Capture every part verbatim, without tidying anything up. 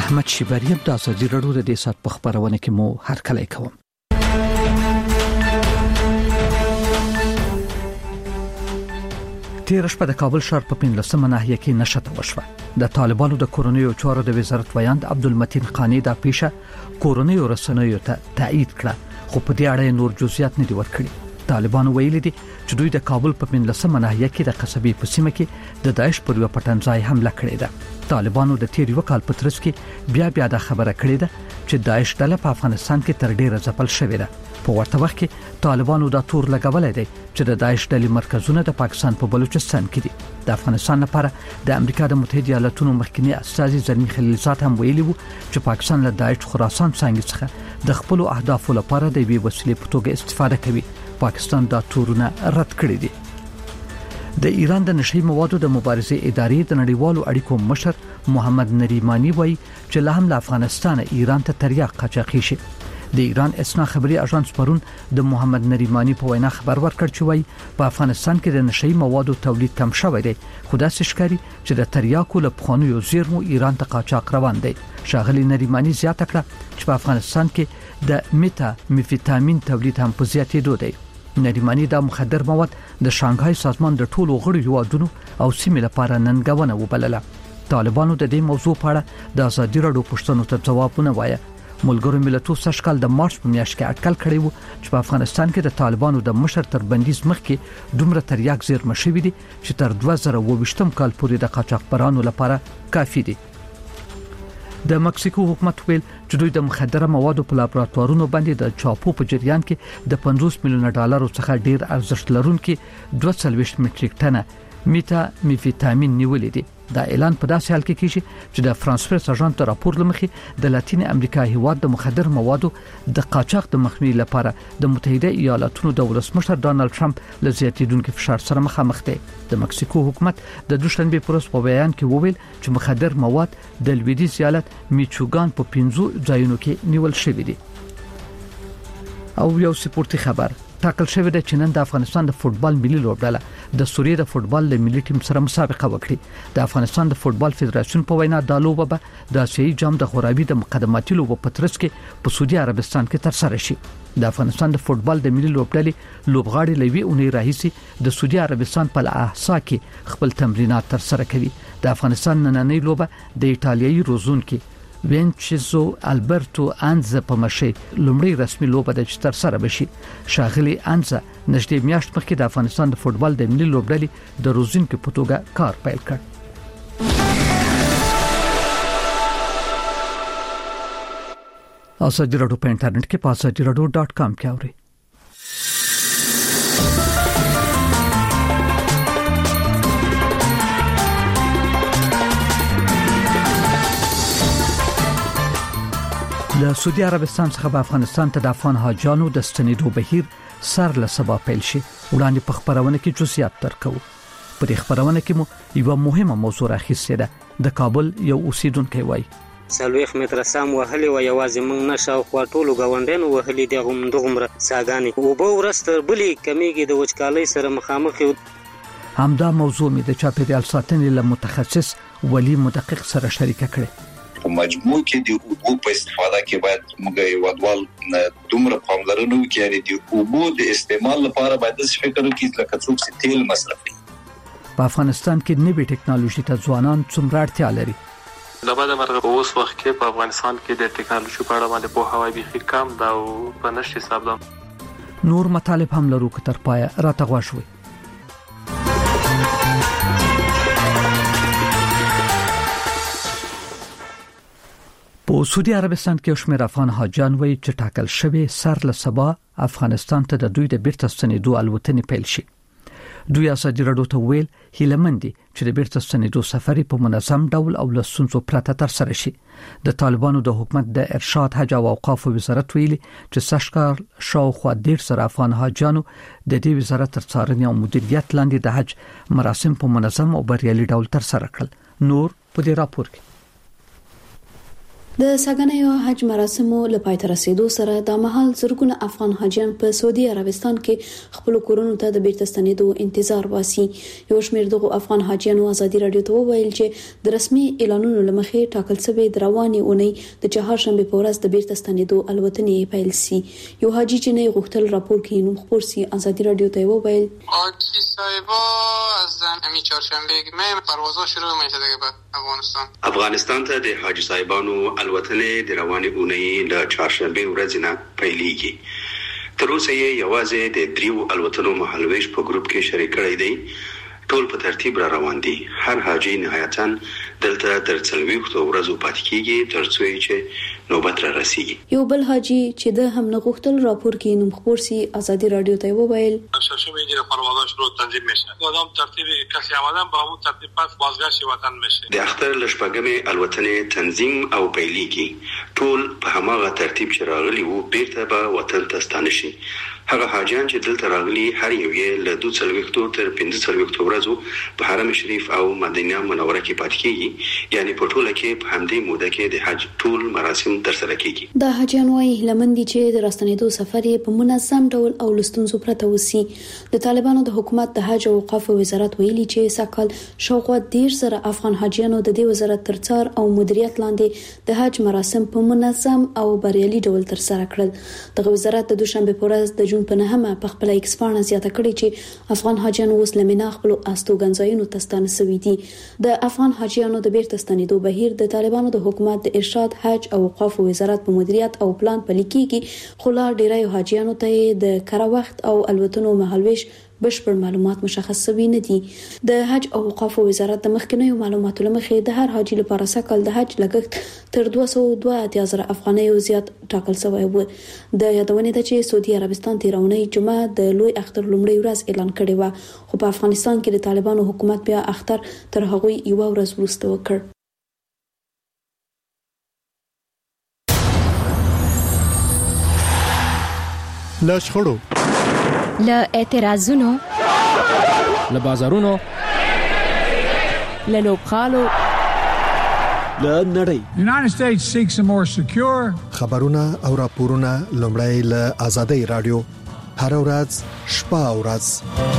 احمد شیبریم د ازادي راډیو د دې سات په خبرونه کې مو هر کله کوم. تیر شپه د کابل ښار په پنځلسمه ناحیه کې نشته وشوه. د طالبانو د کورونیو چارو د وزارت ویاند عبدالمتین قانی دا پیښه کورونیو رسنیو ته تایید کړه، خو په دې اړه نور جزئیات نه دي ورکړي. طالبانو ویلي دي چې دوی د کابل په پنځلسمه ناحیه کې د قصبې په سیمه کې د داعش پر یو پټنځای حمله کړې ده. طالبانو د تیر یو کال په ترڅ کې بیا بیا د خبره کړې ده چې داعش ډله په افغانستان کې تر ډیره ځپل شوې ده. په ورته وخت کې طالبانو دا تور لګولای دی چې د داعش ډلې مرکزونه د پاکستان په بلوچستان کې دي. د افغانستان لپاره د امریکا د متحده ایالاتونو مخکنی استازي زلمی خلیلزاد هم ویلي وو چې پاکستان له داعش خراسان څنګه څخه د خپل اهدافو لپاره د وی وسیلې په توګه استفاده کوي. پاکستان دا تورونه رد کړی دي. د ایران د نشئی موادو د مبارزې ادارې د نړیوالو اړیکو مشر محمد نریمانی وایي چې له هم له افغانستان ایران ته تریاق قاچاقي شي. د ایران اسنا خبري اژانس پرون د محمد نریمانی په وینا خبر ورکړ چې وایي په افغانستان کې د نشئی موادو تولید کم شوی دی، خو دا ښکاري چې د تریاقو له پخوانیو زیرمو ایران ته قاچاق روان دی. شاغلی نریمانی زیاته کړه چې په افغانستان کې د میتا میفیتامین تولید هم په زیاتېدو دی. نریمانی دا مخدر مواد د شانګهای سازمان د ټولو غړو هیوادونو او سیمې لپاره ننګونه وبلله. طالبانو د دې موضوع په اړه د ازادي راډیو پوښتنو ته ځوابونه وایي. ملګرو ملتونو سږ کال د مارچ په میاشت کې اټکل کړی وو چې په افغانستان کې د طالبانو د مشر تر بندیز مخکې دومره تریاق زیرمه شوي دي چې تر دوه زره اووه ویشتم کال پورې د قاچاقبرانو لپاره کافي دي. د مکسیکو حکومت ویل چې دوی د مخدره موادو په لابراتوارونو باندې د چاپو په جریان کې د پنځوس میلیون ډالرو څخه ډیر ارزښت لرونکي دوه سوه څلوېښت میټریک ټنه میتا میفیتامین نیولې دي. دا اعلان په داسې حال کې کیږي چې د فرانس پریس اژانس راپور لمخې د لاتین امریکا هیواد د مخدر موادو د قاچاق د مخنیوي لپاره د متحده ایالاتونو د ولسمشر ډانلډ ټرمپ له زیاتېدونکو فشار سره مخامخ دی. د مکسیکو حکومت د دوشنبه پروس په بیان کې وویل چې مخدر مواد د لویدیځ ایالت میچوګان په پنځو ځایونو کې نیول شوي دي. او یو سپورتي خبر ټاکل شوی دی چې نن د افغانستان د فوتبال ملي لوبډله د سوریې د فوتبال د ملي ټیم سره مسابقه وکړي. د افغانستان د فوتبال فدراسیون په وینا د لوبه به د آسیایي جام د غورابي د مقدماتي لوبو په ترڅ کې په سعودي عربستان کې ترسره شي. د افغانستان د فوتبال د ملي لوبډلې لوبغاړي لوي اونۍ راهیسي د سعودي عربستان په الاحسا کې خپل تمرینات ترسره کوي. د افغانستان نننۍ لوبه د ایتالیایي روزونکو وینچزو البرتو انزا په مشي لومړی رسمي لوبه د چتر سره بشي. شاغلی انزا نږدې میاشت مخکې د افغانستان د فوتبال د ملي لوبډلې د روزونکو په توګه کار پیل کړ. ازادي راډیو په انټرنیټ کې په ازادي راډیو ډاټ کام کې اورئ. د سعودي عربستان څخه په افغانستان ته د افغان حاجانو د ستنېدو بهیر سر له سبا پیل شي. وړاندې په خبرونه کې جزئیات درکو. په دې خبرونه کې مو یو مهمه موضوع راخیستې ده. د کابل یو اوسیدونکو وایي سلويخ متر سام وهلي و یوازې موږ نشاو خو ټولو غونډینو وهلي دغه مندغمره ساګانی او به ورسته بلی کمیږي د وچکالۍ سره مخامخ یو. همدا موضوع می د چاپیریال ساتنې له متخصص ولی مدقق سره شریکه کړې. په مجموع کې د اوبو په استفاده کې باید موږ یو ډول دومره پاملرنه وکړو چې د اوبو د استعمال لپاره باید څه فکر وکړو لکه څوک چې تیل مصرف کوي. په افغانستان کې نوې ټکنالوژي ته ځوانان څومره اړتیا لري؟ لباده مرغه په اوس وخت کې په افغانستان کې د ټکنالوژي په اړه باندې په هواي بيخي کم دا او په نشي حساب ده. نور مطالب هم لرو که تر پای راته غوښوي. په سعودي عربستان کې شمېر افغان حاجان وایي چې ټاکل شوی سر له سبا افغانستان ته د دوی د بیرته ستنېدو الوتنې پیل شي. دوی ازادي راډیو ته ویل هیله مندي چې د بیرته ستنېدو سفر په منظم ډول او له ستونزو پرته ترسره شي. د طالبانو د حکومت د ارشاد حج او اوقاف وزارت ویلي چې سشکار شاوخوا ډیر سره افغان حاجانو د دې وزارت تر څارنې او مدیریت لاندې د حج مراسم په منظم او بریالي ډول ترسره کړل. نور په دې راپور کې د ساګانیو حج مراسمو لپاره تر رسیدو سره د مهال زرګونه افغان حاجیان په سعودي عربستان کې خپل کورونو ته د بیرته ستنېدو انتظار واسي. یو شمېر دغه افغان حاجیانو ازادي رادیو ته وویل چې د رسمي اعلانونو لمخې ټاکل شوی د رواني اونۍ د چهارشنبه په ورځ د بیرته ستنېدو الوتنې پیل سي. یو حاجی چې نه غوښتل راپور کې نوم خبر سي ازادي رادیو ته وویل حاجی صاحبا از همین چهارشنبه مه پروازها شروع میشه دیگه به افغانستان افغانستان ته د حاجی صاحبانو الوتنې د رواني اونۍ د چهارشنبه ورځې نه پیلېږي. تر اوسه یې یوازې د دریو الوتنو مهالویش په ګروپ کې شریک کړی دی. ټول په ترتیب را روان دي. هر حاجی نهایتاً دلته تر څلوېښتو ورځو پاتې کېږي تر څو چې نوبت را رسیږي. یو بل حاجی چې د هم نه غوښتل راپور کې نوم خبر سي ازادي رادیو ته وویل ششم اینجا پروازها شروع تنظیم میشه. آدم ترتیب کسی آمدن با همون ترتیب پس بازگشت وطن میشه. د اختر لشپږمې الوتنې تنظیم او پیلېږي. ټول په هماغه ترتیب چې راغلي وو بیرته به وطن ته ستانه شي. هغه حاجیان چې دلته راغلي هر یو یې له دوه څلوېښتو تر پنځه څلوېښتو ورځو په حرم شریف او مدینه منوره کې پاتې کېږي. یعنی په ټوله کې په همدې موده کې د حج ټول مراسم ترسره کېږي. د حاجیان وايي لمندي چې د راستنېدو سفر یې په منظم ډول او لستونزو پرته وسی. د طالبانو د حکومت د حج او اوقاف وزارت ویلي چې سکهال شاوخوا ډیر سره افغان حاجیانو د دې وزارت ترڅار او مدیریت لاندې د حج مراسم په منظم او بریالي ډول ترسره کړل. دغه وزارت د دوشنبه په ورځ د جون په نهمه په خپل ایکس پاڼه زیاته کړې چې افغان حاجیان اوس لمنه خپل استوګنځایونو ته ستانه شوي دي. د افغان حاجیانو د بیرته ستنېدو بهیر د طالبانو د حکومت د ارشاد حج او اوقاف وزارت په مدیریت او پلان پلي کېږي. خو لا ډیری حاجیانو ته د کره وخت او الوتنو مهالویش بشپړ معلومات مشخص شوي نه دي. د حج او اوقاف وزارت د مخکنیو معلوماتو لمخې د هر حاجی لپاره سکهال د حج لګښت تر دوه سوه دوه اتیا زره افغانۍ زیات ټاکل شوی و. د یادونې ده چې سعودي عربستان تیرونی جمعه د لوی اختر لومړی ورځ اعلان کړی و، خو په افغانستان کې د طالبانو حکومت بیا اختر تر هغوی یو ورځ وروسته وکړ. له شخړو، له اعتراضونو، له بازارونو، له لوبغالو، له نړۍ. United States seeks a more secure خبرونه او راپورونه لومړی له آزادۍ رادیو هر ورځ شپه او ورځ.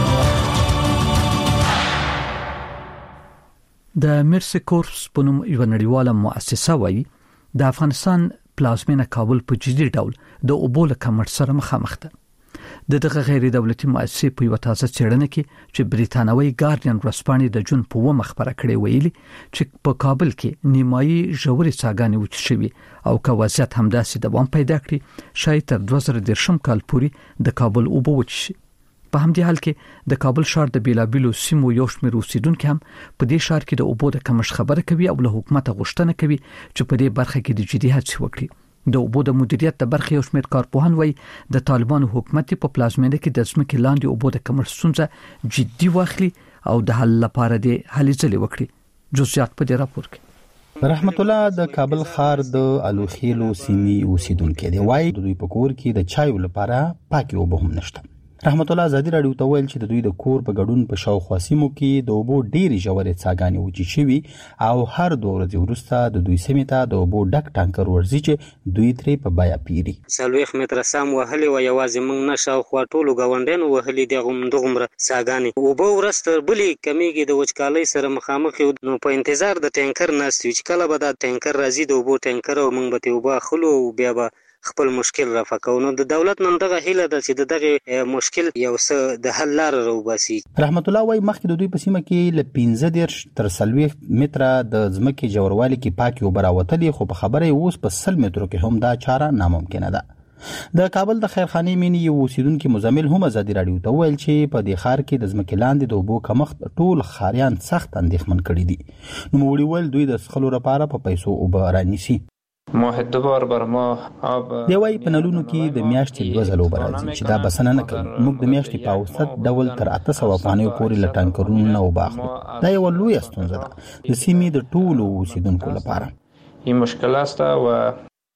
د مرسی کورپس په نوم یو نړیواله مؤسسه وایي د افغانستان پلازمینه کابل په جدي ډول د اوبو له کمښت سره مخامخ ده. د دغه غیر دولتي مؤسسې په یو تازه څېړنه کې چې بریتانوي ګارډین ورځپاڼې د جون په اوومه خبره کړې ویلي چې په کابل کې نیمایي ژورې څاګانې وچې شوي او که وضعیت همداسې دوام پیدا کړي شاید تر دوه زره دېرشم کال پورې د کابل اوبه وچې شي. په همدې حال کې د کابل ښار د بیلابیلو سیمو یو شمېر اوسیدونکي هم په دې ښار کې د اوبو د کمښت خبره کوي او له حکومت غوښتنه کوي چې په دې برخه کې د جدي هڅې وکړي. د اوبو د مدیریت د برخې یو شمېر کارپوهان وایي د طالبانو حکومت په پلازمینه کې د ځمکې لاندې اوبو د کمښت ستونزه جدي واخلي او د حل لپاره د هلې ځلې وکړي. جزئیات په دې راپور کې. رحمت الله د کابل ښار د الوخیلو سیمې اوسیدونکي دی، وایي د دوی په کور کې د چایو لپاره پاکي اوبه هم نشته. رحمت الله ازادي رادیو ته ویل چې د دوی د کور په ګډون په شاوخوا سیمو کې د اوبو ډېرې ژورې څاګانې وچې شوي او هر دوه ورځې وروسته د دوی سیمې ته د اوبو ډک ټانکر ورځي چې دوی ترې په بیه پیري. څلوېښت متره سام وهلې وه، یوازې موږ نه شاوخوا ټولو ګاونډیانو وهلي دي همدغومره څاګانې. اوبه ورځ تر بلې کمیږي، د وچکالۍ سره مخامخ یو. نو په انتظار د ټینکر ناست یو چې کله به دا ټینکر راځي د اوبو ټینکر او موږ به ترې اوبه اخلو او بیا به خپل مشکل رفع کوو. نو د دولت نن دغه هیله ده چې د دغه مشکل یو څه د حل لاره راوباسي. رحمت الله وايي مخکې د دوی په سیمه کې له پنځه دېرش تر څلوېښت متره د ځمکې ژوروالي کې پاکي اوبه راوتلې، خو په خبره یې اوس په سل مترو کې هم دا چاره ناممکنه ده. د کابل د خیرخانې مینې یو اوسیدونکي مزمل هم ازادي رادیو ته ویل چې په دې ښار کې د ځمکې لاندې د اوبو کمښت ټول ښاریان سخت اندېښمن کړي دي. نوموړي ویل دوی د څښلو لپاره په پیسو اوبه رانیسي. ماه دوبار بر ماه آب دی وايي په نلونو کې د میاشتې دوه ځله اوبه راځي چې دا بسنه نه کوي. موږ د میاشتې په اوسط ډول تر اته سوه افغانیو پورې له ټانکرونو نه اوبه اخلو. دا یوه لویه ستونزه ده د سیمې د ټولو اوسیدونکو لپاره. این مشکل است و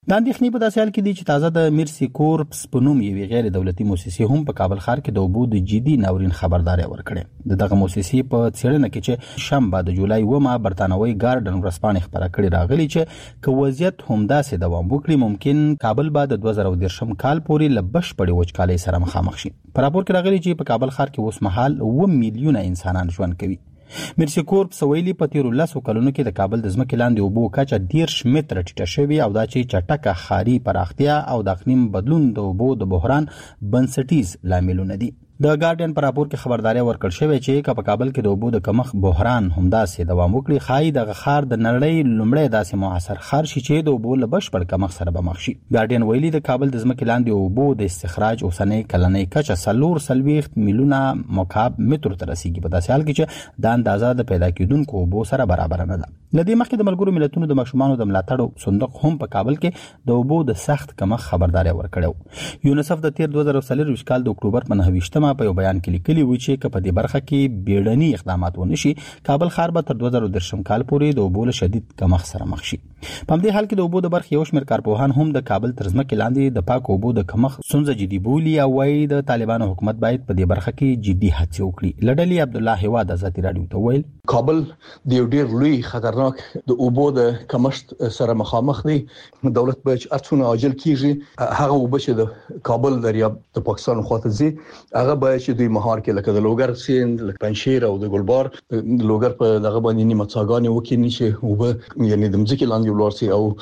د اندېښنې په داسې حال کې دي چې تازه د میرسي کورپس په نوم یوې غیر دولتي مؤسسې هم په کابل ښار کې د اوبو د جدي ناورین خبرداري ورکړې. د دغه مؤسسې په څېړنه کې چې شنبه د جولای اوومه برتانوي ګارډن ورځپاڼې خبره کړې راغلي چې که وضعیت همداسې دوام وکړي ممکن کابل به د دوه زره دېرشم کال پورې له بشپړې وچکالۍ سره مخامخ شي. په راپور کې راغلي چې په کابل ښار کې اوس مهال اووه میلیونه انسانان ژوند کوي. میرسي کورپس ویلي په تیرو لسو کلونو کې د کابل د ځمکې لاندې اوبو کچه دېرش متره ټیټه شوې او دا چې چټکه ښاري پراختیا او د اقلیم بدلون د اوبو د بحران بنسټیز لاملونه دي. د ګارډین پر راپور کې خبرداري ورکړل شوې چې که په کابل کې د اوبو د کمښت بحران همداسې دوام وکړي ښایي دغه ښار د نړۍ لومړی داسې معاصر ښار شي چې د اوبو له بشپړ کمښت سره به مخ شي. ګارډین ویلي د کابل د ځمکې لاندې اوبو د استخراج اوسنۍ کلنۍ کچه څلور څلوېښت میلیونه مکعب مترو ته رسیږي په داسې حال کې چې دا اندازه د پیدا کېدونکو اوبو سره برابر نه ده. له دې مخکې د ملګرو ملتونو د ماشومانو د ملاتړ صندوق هم په کابل کې د اوبو د سخت کمښت خبرداري ورکړې. یونیسف د تیر دوه زره څلورویشت کال د اکتوبر په نهه ویشتمه په یو بیان کې لیکلي و چې که په دې برخه کې بیړني اقدامات ونشي کابل ښار به تر دوه زره دېرشم کال پورې د اوبو له شدید کمښت سره مخ شي. په همدې حال کې د اوبو د برخې یو شمېر کارپوهان هم د کابل تر ځمکې لاندې د پاکو اوبو د کمښت ستونزه جدي بولي او وایي د طالبانو حکومت باید په دې برخه کې جدي هڅې وکړي. له ډلې عبدالله هیواد ازادي راډیو ته ویل کابل د یو ډېر لوی خطرناک د اوبو د کمښت سره مخامخ دی. دولت باید ارڅونه عاجل کیږي هغه اوبه چې د کابل دریاب د پاکستان خواته ځي هغه باید چې دوی مهار کې لکه د لوګر سیند لکه پنشیر او د ګلبار لوګر په دغه باندې نیمه څاګانې وکړي نشي اوبه یعنی د مځکې لاندې ولاړ سي او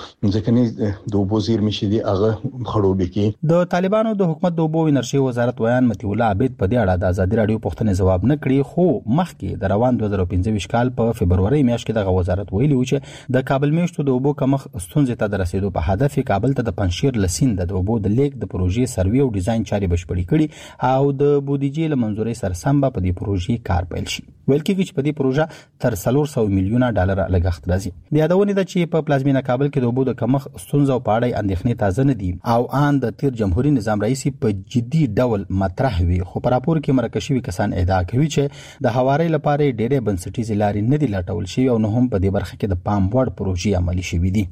ځکه د اوبو زیرمې شي دي هغه خړوبې کې. د طالبانو د حکومت د اوبو انرژي وزارت ویان متي الله عبید په دې اړه د ازادي راډیو پوښتنې ځواب نه کړی خو مخکې د روان دوه زره پنځه ویشت کال په فبروري میاشت کې دغه وزارت ویلي و چې د کابل میشتو د اوبو کمښت ستونزې ته د رسیدو په هدف کابل ته د پنشیر لسیند د اوبو د لیک د پروژې سروي او ډیزاین چارې بشپړې کړي او د بودیجې له منځوري سره سم په دې پروژې کار پیل شي. ویل کېږي چې په دې پروژه تر څلور سوه میلیونه ډالر لګښت راځي. د یادونې ده چې په پلازمینه کابل کې د اوبو د کمښت ستونزو په اړه اندېښنې تازه نه دي او ان د تیر جمهوریت نظام رئیس په جدي ډول مطرح وي خو په راپور کې مرکه شوي کسان ادعا کوي چې د هواري لپاره ډېرې بنسټیزې لارې نه دي لټول شوي او نه هم په دې برخه کې د پام وړ پروژې عملي شوي دي.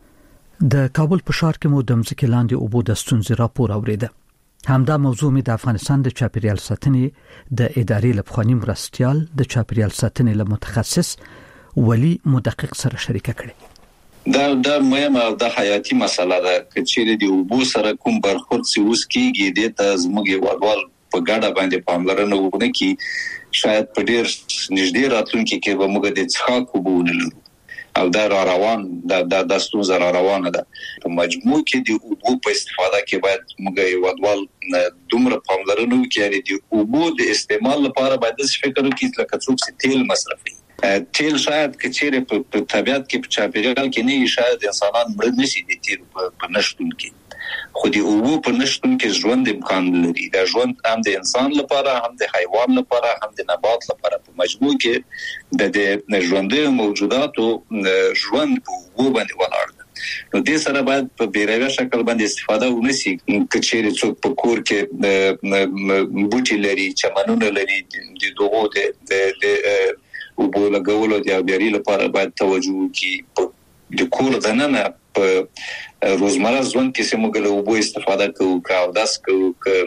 د کابل په ښار کې مو د ځمکې لاندې اوبو د ستونزې راپور اوریده. همدا موضوع می د افغانستان د چاپیریال ساتنې د ادارې لپخوانی مرستیال د چاپیریال ساتنې له متخصص ولی مدقق سره شریکه کړې. دا د مهمه او د حیاتي مسله ده چې د اوبو سره کوم برخورد سی اوس کیږي د تزمږي وړوال په ګډه باندې پاملرنه وکړي کی شاید په ډیر نږدې راتلونکي کې به موږ د څښاک اوبو ونلرو او دا را روان دا د داستو زرا روانه ده. په مجموع کې د اوبو په استفاده کې باید موږ یو ډول دومره پاملرنه وکړو چې د اوبو د استعمال لپاره باید څه فکر وکړو لکه څوک چې تیل مصرفي تیل شاید کچېره په طبيعت کې په چاپیریال کې نه شاید انسانان مړ نشي دي تیل په نشټون کې خو د اوبو په نشټون کې ژوند امکان لري. دا ژوند هم د انسان لپاره هم د حیوان لپاره هم د نبات لپاره په مجموع کې د د ژوندۍ موجوداتو ژوند په اوبو باندې ولاړ دی. نو دې سره باید په بیروي شکل باندې استفاده ونشي کچېره څوک په کور کې بوټي لري چمنونه لري د دوغو د اوبو لګولو د اوبیاري لپاره باید توجه وکړي. د کور دننه په روزمره ژوند کې سمو ګلو اوبو استفاده کوو کاو داس کوو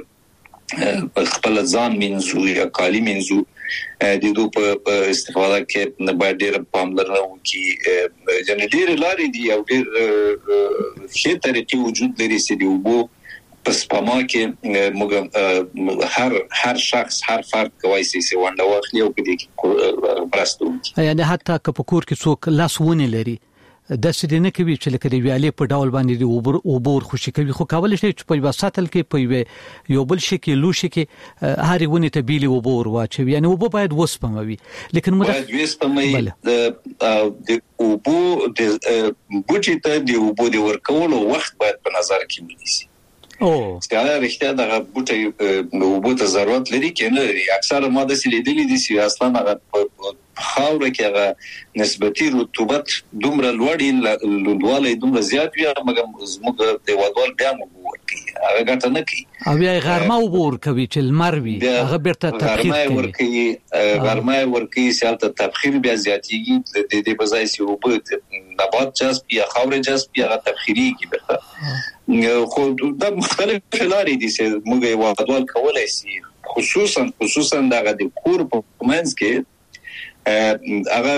ک خپل ځان منځو یا کالی منځو د دوی په استفاده کې نه باید ډېر پاملرنه وکړي. جن ډېر لارې دي او ډېر ښه طریقې وجود لري چې د اوبو په سپما کې موږ هر هر شخص هر فرد کوي چې ونده واخلي او په دې کې برستو. یعنی حتی که په کور کې څوک لاسونه لري د سړي نه کوي چې لکه د ویالې په ډول باندې د اوبر اوبر خوشي کوي خو کول شي چې په وساتل کې په یو بل شي کې لوشي کې هر ونه ته بیلی اوبر واچوي یعنی اوبه باید وسپموي لیکن موږ باید وسپموي د اوبو د بوټي ته د اوبو د ورکولو وخت باید په نظر کې ونیسي. چې هغه رښتیا دغه بوټي نو بوټه ضرورت لري کنه اکثر ماده سلیدلې دي چې اصلا هغه خاوره کې هغه نسبتي رطوبت دومره لوړی لوړوالی دومره زیات وي مګر زموږ د وادوال بیا مو ورکی هغه ګټه نه کوي او بیا غرمه وبور کوي چې لمر وي هغه بیرته تبخیر کوي ورکی غرمه ورکی سیالته تبخیر بیا زیاتیږي د دې بځای چې وبد نبات جذب یا خاوره جذب یا تبخیری کی برخه خو د مختلف لارې دي چې موږ وادوال کولای شي خصوصا خصوصا دغه د کور په منځ کې هغه